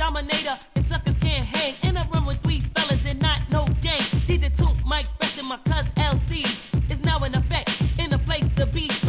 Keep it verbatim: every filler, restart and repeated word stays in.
dominator, and suckers can't hang. In a room with three fellas and not no gang. D J Toot, Mike Fresh, and my cuz L C is now in effect. In a place to be.